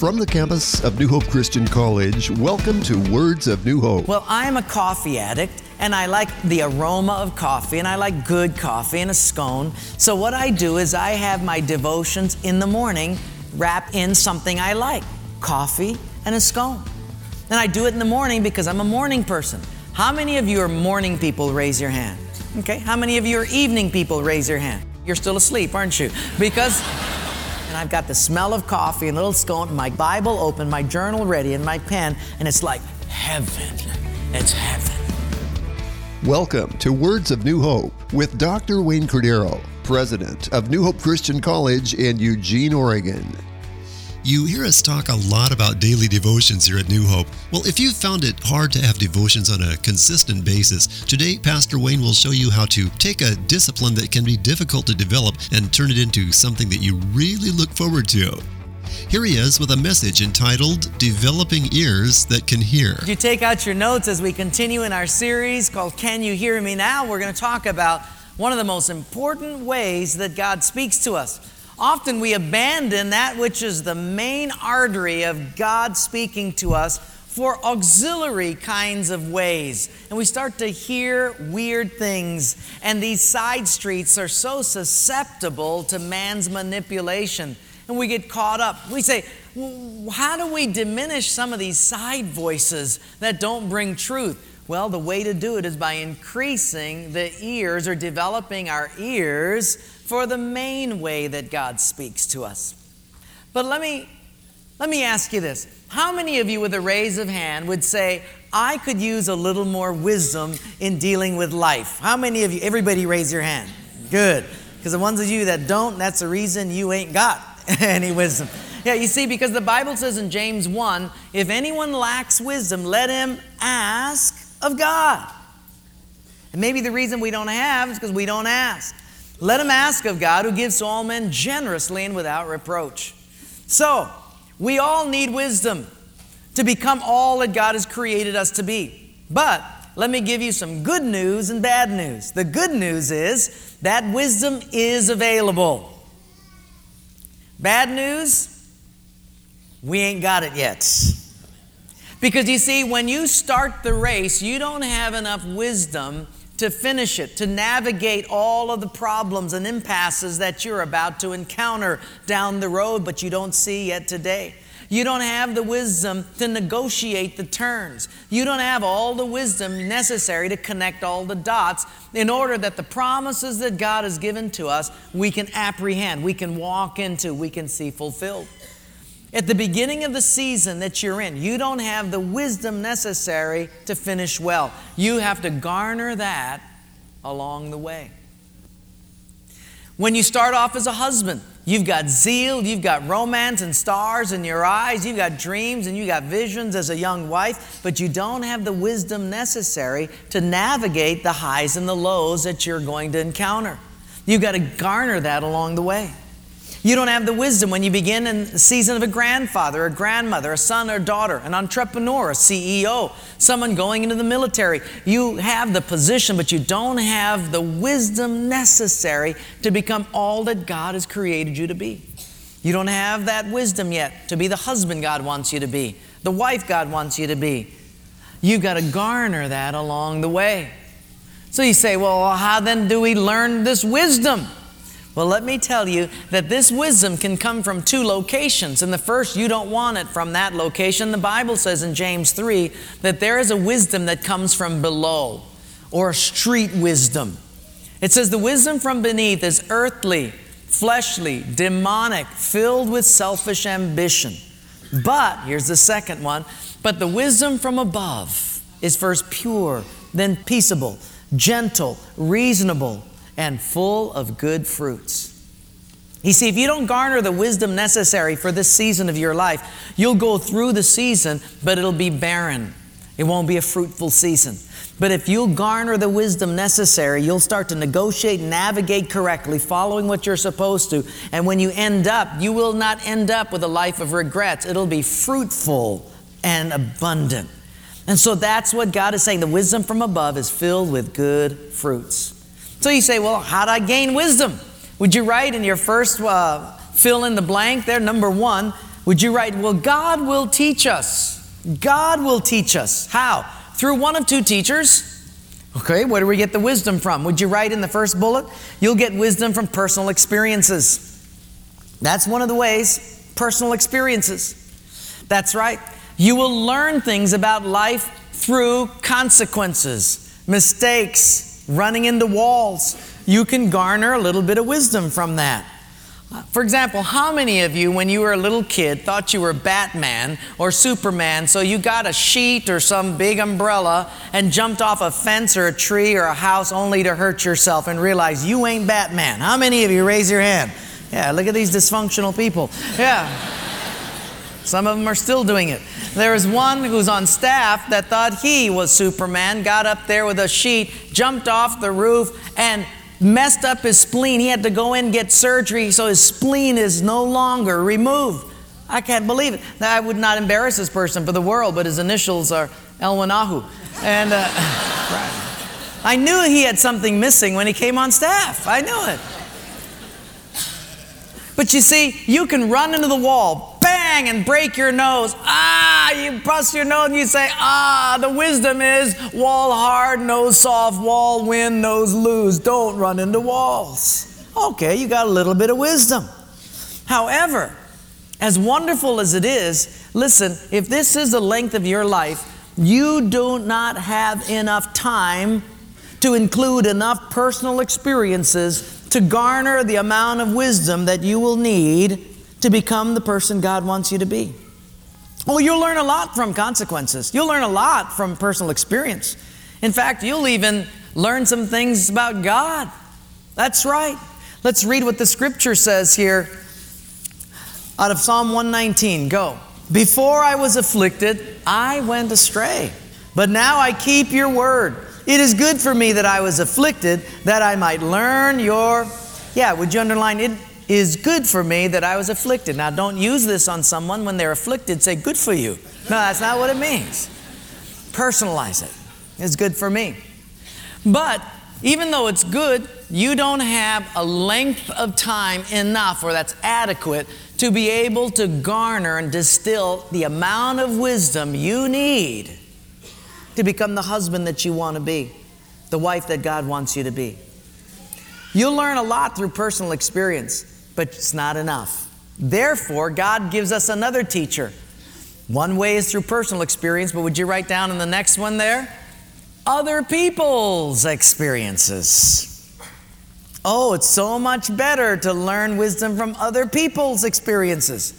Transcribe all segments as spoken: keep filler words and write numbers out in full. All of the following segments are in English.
From the campus of New Hope Christian College, welcome to Words of New Hope. Well, I'm a coffee addict, and I like the aroma of coffee, and I like good coffee and a scone. So what I do is I have my devotions in the morning wrap in something I like, coffee and a scone. And I do it in the morning because I'm a morning person. How many of you are morning people? Raise your hand. Okay. How many of you are evening people? Raise your hand. You're still asleep, aren't you? Because... And I've got the smell of coffee and a little scone, my Bible open, my journal ready, and my pen, and it's like heaven. It's heaven. Welcome to Words of New Hope with Doctor Wayne Cordero, president of New Hope Christian College in Eugene, Oregon. You hear us talk a lot about daily devotions here at New Hope. Well, if you've found it hard to have devotions on a consistent basis, today Pastor Wayne will show you how to take a discipline that can be difficult to develop and turn it into something that you really look forward to. Here he is with a message entitled, Developing Ears That Can Hear. If you take out your notes as we continue in our series called Can You Hear Me Now, we're going to talk about one of the most important ways that God speaks to us. Often we abandon that which is the main artery of God speaking to us for auxiliary kinds of ways. And we start to hear weird things. And these side streets are so susceptible to man's manipulation. And we get caught up. We say, how do we diminish some of these side voices that don't bring truth? Well, the way to do it is by increasing the ears or developing our ears for the main way that God speaks to us. But let me, let me ask you this. How many of you with a raise of hand would say, I could use a little more wisdom in dealing with life? How many of you? Everybody raise your hand. Good. Because the ones of you that don't, that's the reason you ain't got any wisdom. Yeah, you see, because the Bible says in James one, if anyone lacks wisdom, let him ask of God. And maybe the reason we don't have is because we don't ask. Let him ask of God, who gives to all men generously and without reproach. So, we all need wisdom to become all that God has created us to be. But let me give you some good news and bad news. The good news is that wisdom is available. Bad news, we ain't got it yet. Because you see, when you start the race, you don't have enough wisdom to finish it, to navigate all of the problems and impasses that you're about to encounter down the road, but you don't see yet today. You don't have the wisdom to negotiate the turns. You don't have all the wisdom necessary to connect all the dots in order that the promises that God has given to us, we can apprehend, we can walk into, we can see fulfilled. At the beginning of the season that you're in, you don't have the wisdom necessary to finish well. You have to garner that along the way. When you start off as a husband, you've got zeal, you've got romance and stars in your eyes, you've got dreams and you've got visions as a young wife, but you don't have the wisdom necessary to navigate the highs and the lows that you're going to encounter. You've got to garner that along the way. You don't have the wisdom when you begin in the season of a grandfather, a grandmother, a son or daughter, an entrepreneur, a C E O, someone going into the military. You have the position, but you don't have the wisdom necessary to become all that God has created you to be. You don't have that wisdom yet to be the husband God wants you to be, the wife God wants you to be. You've got to garner that along the way. So you say, well, how then do we learn this wisdom? Well, let me tell you that this wisdom can come from two locations. And the first, you don't want it from that location. The Bible says in James three that there is a wisdom that comes from below, or street wisdom. It says the wisdom from beneath is earthly, fleshly, demonic, filled with selfish ambition. But, here's the second one, but the wisdom from above is first pure, then peaceable, gentle, reasonable, and full of good fruits. You see, if you don't garner the wisdom necessary for this season of your life, you'll go through the season, but it'll be barren. It won't be a fruitful season. But if you'll garner the wisdom necessary, you'll start to negotiate and navigate correctly, following what you're supposed to. And when you end up, you will not end up with a life of regrets. It'll be fruitful and abundant. And so that's what God is saying. The wisdom from above is filled with good fruits. So you say, well, how do I gain wisdom? Would you write in your first uh, fill in the blank there, number one, would you write, well, God will teach us. God will teach us. How? Through one of two teachers. Okay, where do we get the wisdom from? Would you write in the first bullet? You'll get wisdom from personal experiences. That's one of the ways, personal experiences. That's right. You will learn things about life through consequences, mistakes, running into walls. You can garner a little bit of wisdom from that. For example, how many of you, when you were a little kid, thought you were Batman or Superman, so you got a sheet or some big umbrella and jumped off a fence or a tree or a house only to hurt yourself and realize you ain't Batman? How many of you, raise your hand? Yeah, look at these dysfunctional people. Yeah. Some of them are still doing it. There was one who's on staff that thought he was Superman, got up there with a sheet, jumped off the roof, and messed up his spleen. He had to go in and get surgery, so his spleen is no longer removed. I can't believe it. Now, I would not embarrass this person for the world, but his initials are Elwanahu. And uh, right. I knew he had something missing when he came on staff. I knew it. But you see, you can run into the wall, bang, and break your nose. Ah, you bust your nose and you say, ah, the wisdom is wall hard, nose soft, wall win, nose lose. Don't run into walls. Okay, you got a little bit of wisdom. However, as wonderful as it is, listen, if this is the length of your life, you do not have enough time to include enough personal experiences to garner the amount of wisdom that you will need to become the person God wants you to be. Oh, you'll learn a lot from consequences. You'll learn a lot from personal experience. In fact, you'll even learn some things about God. That's right. Let's read what the scripture says here out of Psalm one nineteen. Go. Before I was afflicted, I went astray, but now I keep your word. It is good for me that I was afflicted, that I might learn your... Yeah, would you underline, it is good for me that I was afflicted. Now, don't use this on someone when they're afflicted. Say, good for you. No, that's not what it means. Personalize it. It's good for me. But even though it's good, you don't have a length of time enough, or that's adequate, to be able to garner and distill the amount of wisdom you need to become the husband that you want to be, the wife that God wants you to be. You'll learn a lot through personal experience, but it's not enough. Therefore, God gives us another teacher. One way is through personal experience, but would you write down in the next one there? Other people's experiences. Oh, it's so much better to learn wisdom from other people's experiences.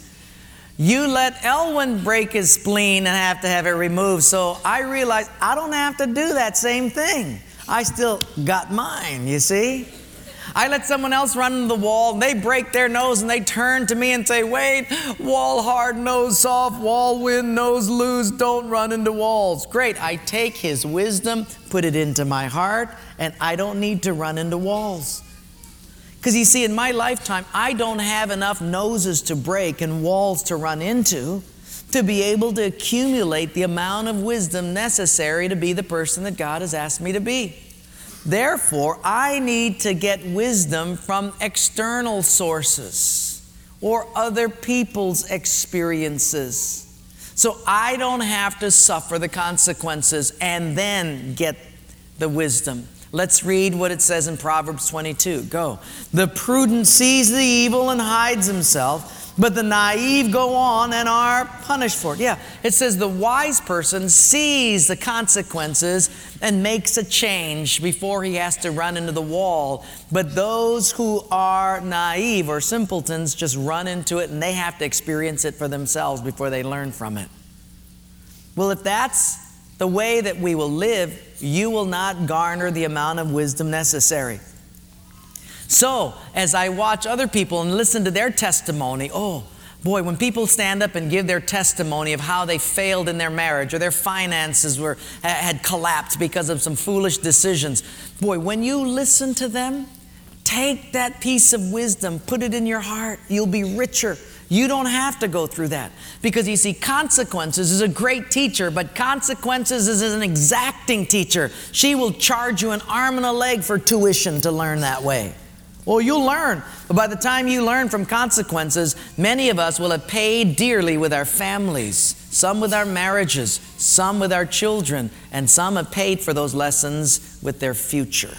You let Elwin break his spleen and have to have it removed, so I realized I don't have to do that same thing. I still got mine, you see? I let someone else run into the wall, and they break their nose, and they turn to me and say, wait, wall hard, nose soft, wall win, nose lose, don't run into walls. Great, I take his wisdom, put it into my heart, and I don't need to run into walls. Because you see, in my lifetime, I don't have enough noses to break and walls to run into to be able to accumulate the amount of wisdom necessary to be the person that God has asked me to be. Therefore, I need to get wisdom from external sources or other people's experiences, so I don't have to suffer the consequences and then get the wisdom. Let's read what it says in Proverbs twenty-two. Go. The prudent sees the evil and hides himself, but the naive go on and are punished for it. Yeah, it says the wise person sees the consequences and makes a change before he has to run into the wall. But those who are naive or simpletons just run into it, and they have to experience it for themselves before they learn from it. Well, if that's the way that we will live, you will not garner the amount of wisdom necessary. So, as I watch other people and listen to their testimony, oh, boy, when people stand up and give their testimony of how they failed in their marriage or their finances were had collapsed because of some foolish decisions, boy, when you listen to them, take that piece of wisdom, put it in your heart. You'll be richer. You don't have to go through that. Because you see, consequences is a great teacher, but consequences is an exacting teacher. She will charge you an arm and a leg for tuition to learn that way. Well, you'll learn. But by the time you learn from consequences, many of us will have paid dearly with our families, some with our marriages, some with our children, and some have paid for those lessons with their future.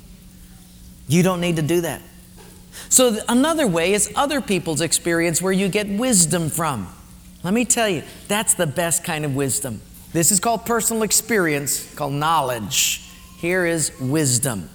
You don't need to do that. So th- another way is other people's experience where you get wisdom from. Let me tell you, that's the best kind of wisdom. This is called personal experience, called knowledge. Here is wisdom.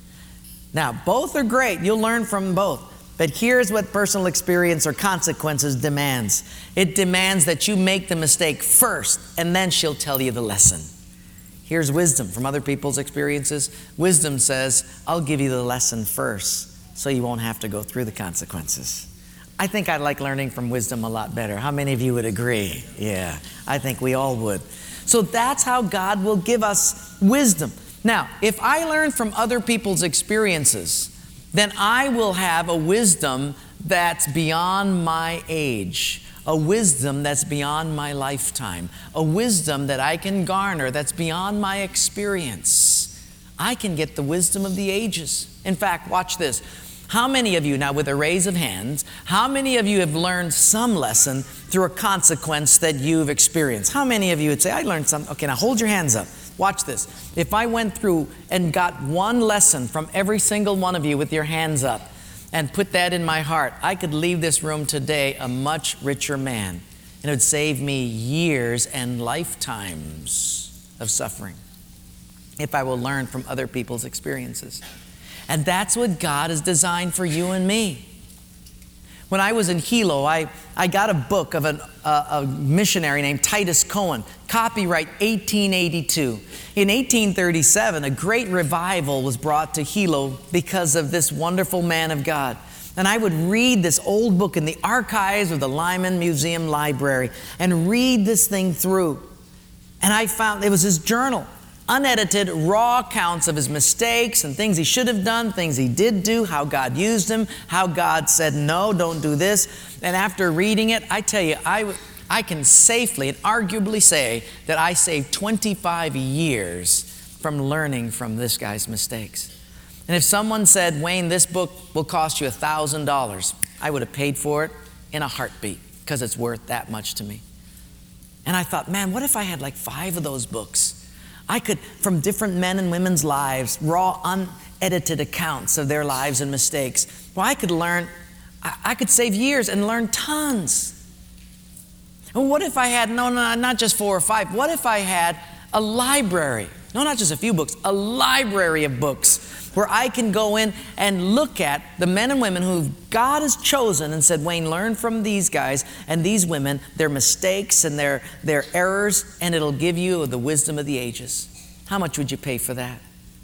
Now, both are great. You'll learn from both. But here's what personal experience or consequences demands. It demands that you make the mistake first, and then she'll tell you the lesson. Here's wisdom from other people's experiences. Wisdom says, I'll give you the lesson first, so you won't have to go through the consequences. I think I like learning from wisdom a lot better. How many of you would agree? Yeah, I think we all would. So that's how God will give us wisdom. Now, if I learn from other people's experiences, then I will have a wisdom that's beyond my age, a wisdom that's beyond my lifetime, a wisdom that I can garner that's beyond my experience. I can get the wisdom of the ages. In fact, watch this. How many of you, now with a raise of hands, how many of you have learned some lesson through a consequence that you've experienced? How many of you would say, I learned something? Okay, now hold your hands up. Watch this. If I went through and got one lesson from every single one of you with your hands up and put that in my heart, I could leave this room today a much richer man. And it would save me years and lifetimes of suffering if I will learn from other people's experiences. And that's what God has designed for you and me. When I was in Hilo, I, I got a book of an, uh, a missionary named Titus Cohen, copyright eighteen eighty-two. In eighteen thirty-seven, a great revival was brought to Hilo because of this wonderful man of God. And I would read this old book in the archives of the Lyman Museum Library and read this thing through. And I found it was his journal. Unedited, raw accounts of his mistakes and things he should have done, things he did do, how God used him, how God said, no, don't do this. And after reading it, I tell you, I, I can safely and arguably say that I saved twenty-five years from learning from this guy's mistakes. And if someone said, Wayne, this book will cost you one thousand dollars, I would have paid for it in a heartbeat because it's worth that much to me. And I thought, man, what if I had like five of those books? I could, from different men and women's lives, raw, unedited accounts of their lives and mistakes. Well, I could learn, I, I could save years and learn tons. And what if I had, no, no, not just four or five, what if I had a library? No, not just a few books, a library of books where I can go in and look at the men and women who God has chosen and said, Wayne, learn from these guys and these women, their mistakes and their, their errors, and it'll give you the wisdom of the ages. How much would you pay for that?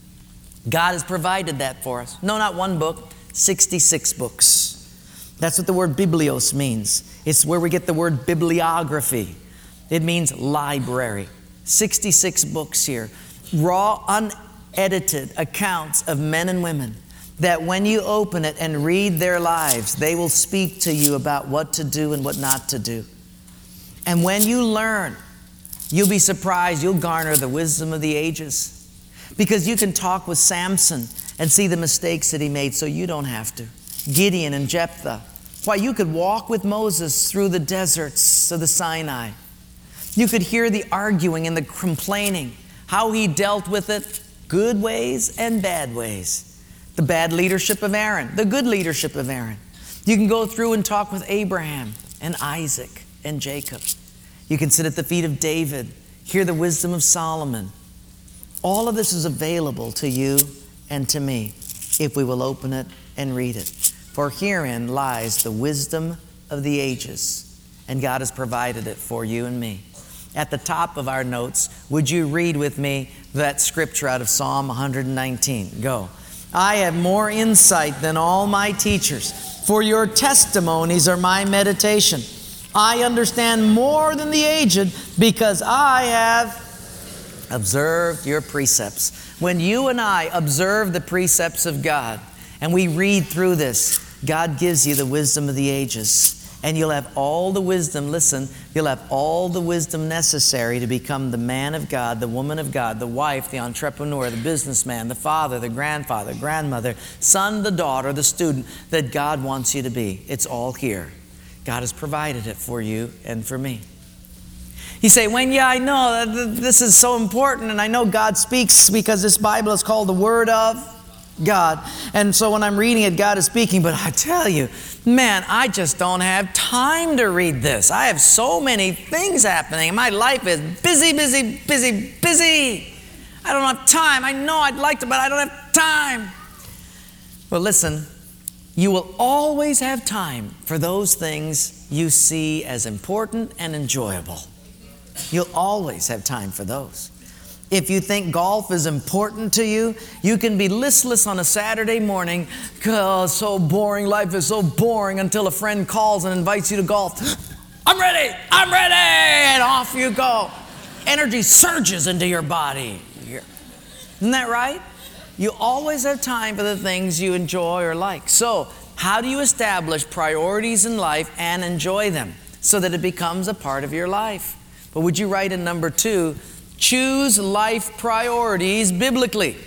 God has provided that for us. No, not one book, sixty-six books. That's what the word biblios means. It's where we get the word bibliography. It means library. sixty-six books here. Raw, unedited accounts of men and women that when you open it and read their lives, they will speak to you about what to do and what not to do. And when you learn, you'll be surprised, you'll garner the wisdom of the ages. Because you can talk with Samson and see the mistakes that he made so you don't have to. Gideon and Jephthah. Why, you could walk with Moses through the deserts of the Sinai. You could hear the arguing and the complaining, how he dealt with it, good ways and bad ways. The bad leadership of Aaron, the good leadership of Aaron. You can go through and talk with Abraham and Isaac and Jacob. You can sit at the feet of David, hear the wisdom of Solomon. All of this is available to you and to me if we will open it and read it. For herein lies the wisdom of the ages, and God has provided it for you and me. At the top of our notes, would you read with me that scripture out of Psalm one nineteen? Go. I have more insight than all my teachers, for your testimonies are my meditation. I understand more than the aged because I have observed your precepts. When you and I observe the precepts of God and we read through this, God gives you the wisdom of the ages. And you'll have all the wisdom, listen, you'll have all the wisdom necessary to become the man of God, the woman of God, the wife, the entrepreneur, the businessman, the father, the grandfather, grandmother, son, the daughter, the student that God wants you to be. It's all here. God has provided it for you and for me. You say, Wayne, yeah, I know that this is so important, and I know God speaks because this Bible is called the Word of God. And so when I'm reading it, God is speaking. But I tell you, man, I just don't have time to read this. I have so many things happening. My life is busy, busy, busy, busy. I don't have time. I know I'd like to, but I don't have time. Well, listen, you will always have time for those things you see as important and enjoyable. You'll always have time for those. If you think golf is important to you, you can be listless on a Saturday morning. Oh, it's so boring. Life is so boring until a friend calls and invites you to golf. I'm ready. I'm ready. And off you go. Energy surges into your body. Isn't that right? You always have time for the things you enjoy or like. So, how do you establish priorities in life and enjoy them so that it becomes a part of your life? But would you write in number two, choose life priorities biblically.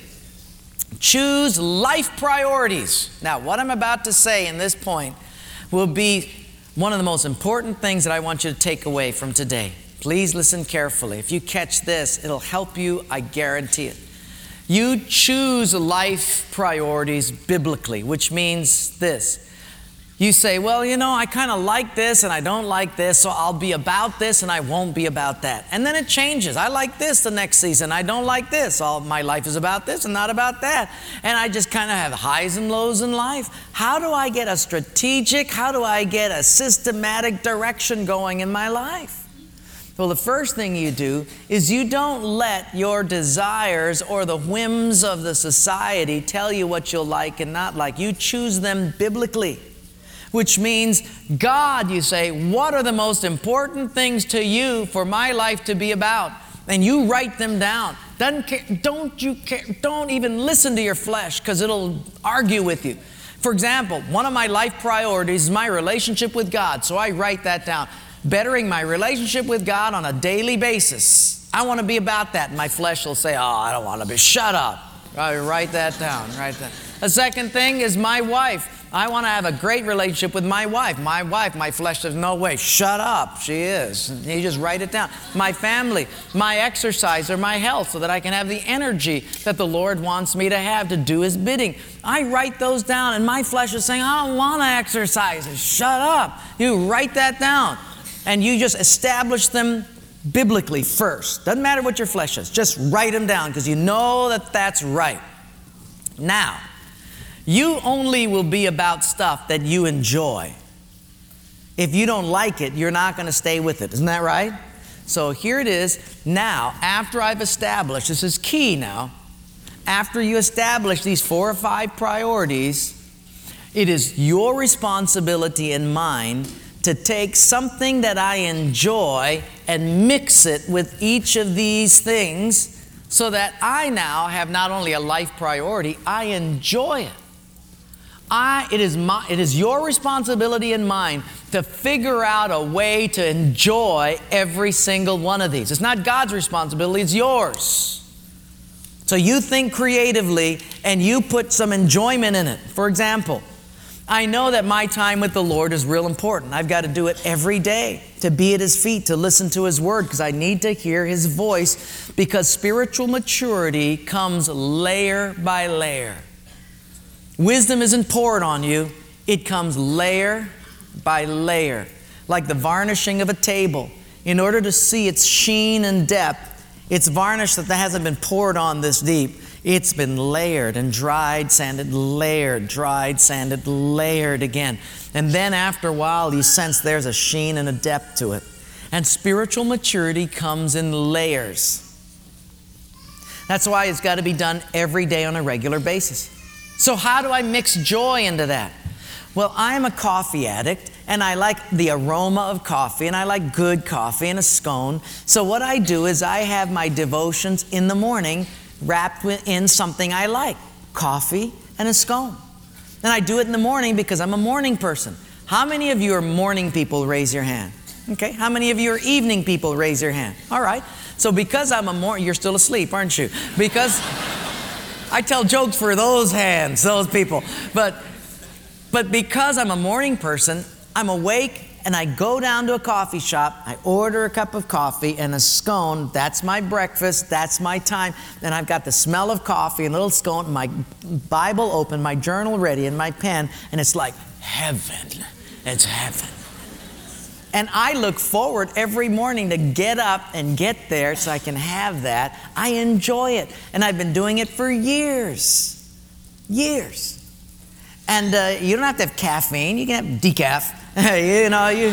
Choose life priorities. Now, what I'm about to say in this point will be one of the most important things that I want you to take away from today. Please listen carefully. If you catch this, it'll help you, I guarantee it. You choose life priorities biblically, which means this. You say, well, you know, I kind of like this and I don't like this, so I'll be about this and I won't be about that. And then it changes. I like this the next season. I don't like this. All my life is about this and not about that. And I just kind of have highs and lows in life. How do I get a strategic, how do I get a systematic direction going in my life? Well, the first thing you do is you don't let your desires or the whims of the society tell you what you'll like and not like. You choose them biblically. Which means, God, you say, what are the most important things to you for my life to be about? And you write them down. Doesn't care, don't you care, don't even listen to your flesh because it'll argue with you. For example, one of my life priorities is my relationship with God. So I write that down. Bettering my relationship with God on a daily basis. I want to be about that. And my flesh will say, oh, I don't want to be. Shut up. I write that down. Write that. The second thing is my wife. I want to have a great relationship with my wife. My wife, my flesh says, no way, shut up. She is. You just write it down. My family, my exercise, or my health, so that I can have the energy that the Lord wants me to have to do His bidding. I write those down, and my flesh is saying, I don't want to exercise. Shut up. You write that down, and you just establish them biblically first. Doesn't matter what your flesh is. Just write them down, because you know that that's right. Now, you only will be about stuff that you enjoy. If you don't like it, you're not going to stay with it. Isn't that right? So here it is. Now, after I've established, this is key now, after you establish these four or five priorities, it is your responsibility and mine to take something that I enjoy and mix it with each of these things so that I now have not only a life priority, I enjoy it. I, it is my, it is your responsibility and mine to figure out a way to enjoy every single one of these. It's not God's responsibility, it's yours. So you think creatively and you put some enjoyment in it. For example, I know that my time with the Lord is real important. I've got to do it every day, to be at His feet, to listen to His Word, because I need to hear His voice, because spiritual maturity comes layer by layer. Wisdom isn't poured on you. It comes layer by layer, like the varnishing of a table. In order to see its sheen and depth, it's varnish that hasn't been poured on this deep. It's been layered and dried, sanded, layered, dried, sanded, layered again. And then after a while, you sense there's a sheen and a depth to it. And spiritual maturity comes in layers. That's why it's got to be done every day on a regular basis. So how do I mix joy into that? Well, I'm a coffee addict, and I like the aroma of coffee, and I like good coffee and a scone. So what I do is I have my devotions in the morning wrapped in something I like, coffee and a scone. And I do it in the morning because I'm a morning person. How many of you are morning people? Raise your hand. Okay. How many of you are evening people? Raise your hand. All right. So because I'm a morning, you're still asleep, aren't you? Because I tell jokes for those hands, those people. But, but because I'm a morning person, I'm awake and I go down to a coffee shop. I order a cup of coffee and a scone. That's my breakfast. That's my time. And I've got the smell of coffee and a little scone, my Bible open, my journal ready, and my pen. And it's like heaven. It's heaven. And I look forward every morning to get up and get there so I can have that. I enjoy it. And I've been doing it for years. Years. And uh, you don't have to have caffeine. You can have decaf. you know, you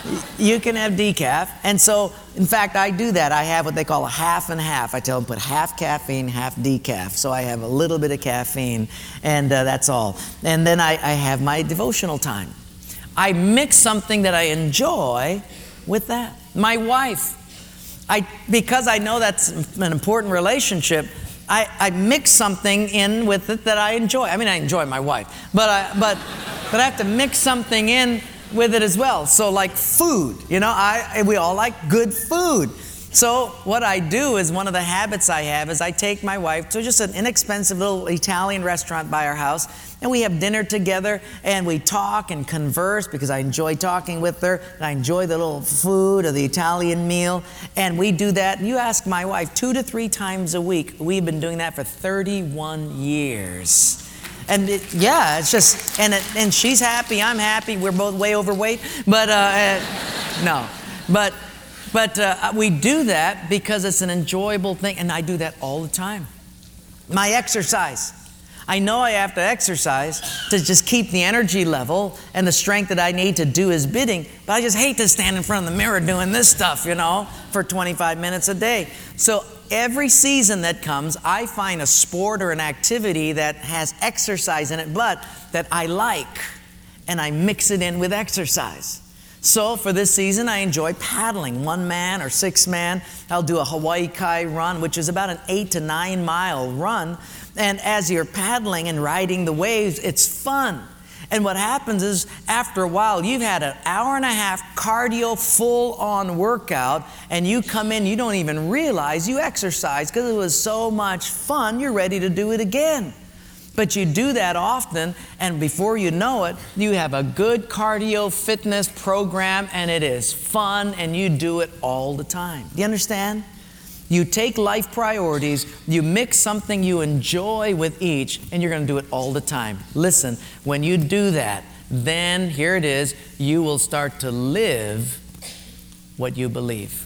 you can have decaf. And so, in fact, I do that. I have what they call a half and half. I tell them put half caffeine, half decaf. So I have a little bit of caffeine, and uh, that's all. And then I, I have my devotional time. I mix something that I enjoy with that. My wife, I because I know that's an important relationship, I, I mix something in with it that I enjoy. I mean, I enjoy my wife, but I, but but I have to mix something in with it as well. So like food, you know, I we all like good food. So what I do is one of the habits I have is I take my wife to just an inexpensive little Italian restaurant by our house, and we have dinner together, and we talk and converse because I enjoy talking with her, and I enjoy the little food or the Italian meal, and we do that. You ask my wife two to three times a week. We've been doing that for thirty-one years. And it, yeah, it's just, and it, and she's happy, I'm happy, we're both way overweight, but uh, uh, no, but but uh, we do that because it's an enjoyable thing, and I do that all the time. My exercise. I know I have to exercise to just keep the energy level and the strength that I need to do His bidding, but I just hate to stand in front of the mirror doing this stuff, you know, for twenty-five minutes a day. So every season that comes, I find a sport or an activity that has exercise in it, but that I like, and I mix it in with exercise. So for this season, I enjoy paddling, one man or six man. I'll do a Hawaii Kai run, which is about an eight to nine mile run. And as you're paddling and riding the waves, it's fun. And what happens is, after a while, you've had an hour and a half cardio full-on workout, and you come in, you don't even realize you exercised because it was so much fun, you're ready to do it again. But you do that often, and before you know it, you have a good cardio fitness program, and it is fun, and you do it all the time. Do you understand? You take life priorities, you mix something you enjoy with each, and you're going to do it all the time. Listen, when you do that, then here it is, you will start to live what you believe.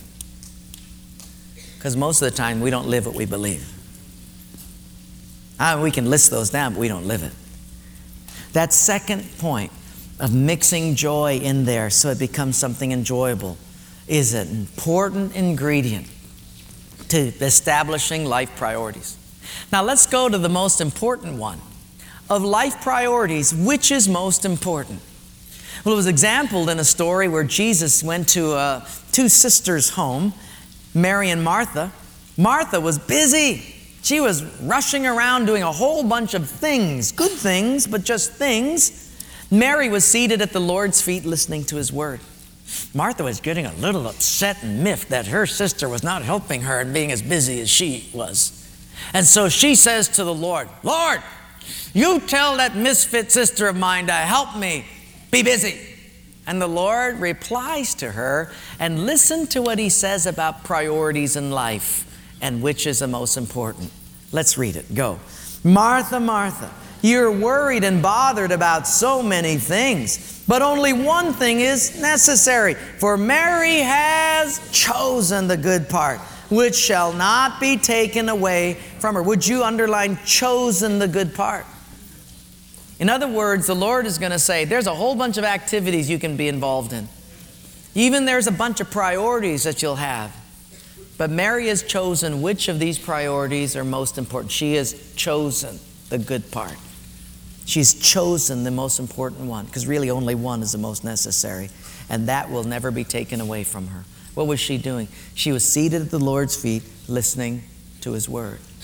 Because most of the time, we don't live what we believe. I mean, we can list those down, but we don't live it. That second point of mixing joy in there so it becomes something enjoyable is an important ingredient to establishing life priorities. Now let's go to the most important one. Of life priorities, which is most important? Well, it was exampled in a story where Jesus went to uh, two sisters' home, Mary and Martha. Martha was busy. She was rushing around doing a whole bunch of things, good things, but just things. Mary was seated at the Lord's feet listening to His word. Martha was getting a little upset and miffed that her sister was not helping her and being as busy as she was. And so she says to the Lord, Lord, you tell that misfit sister of mine to help me be busy. And the Lord replies to her, and listen to what He says about priorities in life and which is the most important. Let's read it. Go. Martha, Martha, you're worried and bothered about so many things, but only one thing is necessary. For Mary has chosen the good part, which shall not be taken away from her. Would you underline chosen the good part? In other words, the Lord is going to say, there's a whole bunch of activities you can be involved in. Even there's a bunch of priorities that you'll have. But Mary has chosen which of these priorities are most important. She has chosen the good part. She's chosen the most important one, because really only one is the most necessary, and that will never be taken away from her. What was she doing? She was seated at the Lord's feet, listening to His word.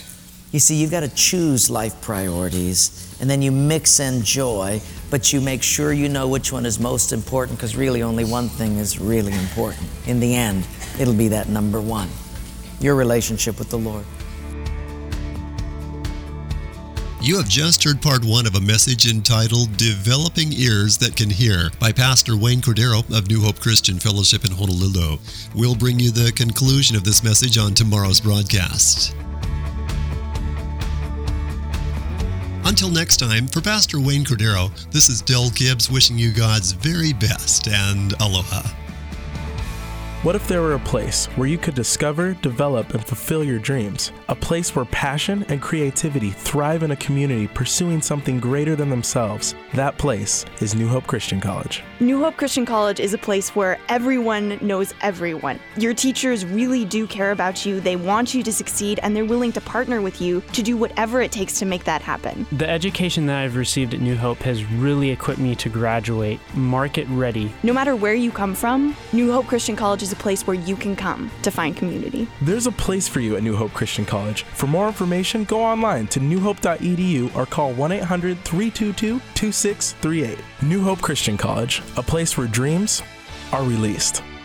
You see, you've got to choose life priorities, and then you mix in joy, but you make sure you know which one is most important, because really only one thing is really important. In the end, it'll be that number one, your relationship with the Lord. You have just heard part one of a message entitled Developing Ears That Can Hear by Pastor Wayne Cordero of New Hope Christian Fellowship in Honolulu. We'll bring you the conclusion of this message on tomorrow's broadcast. Until next time, for Pastor Wayne Cordero, this is Del Gibbs wishing you God's very best and aloha. What if there were a place where you could discover, develop, and fulfill your dreams? A place where passion and creativity thrive in a community pursuing something greater than themselves. That place is New Hope Christian College. New Hope Christian College is a place where everyone knows everyone. Your teachers really do care about you, they want you to succeed, and they're willing to partner with you to do whatever it takes to make that happen. The education that I've received at New Hope has really equipped me to graduate market ready. No matter where you come from, New Hope Christian College is a place where you can come to find community. There's a place for you at New Hope Christian College. For more information, go online to new hope dot e d u or call one eight hundred, three two two, two six three eight. New Hope Christian College, a place where dreams are released.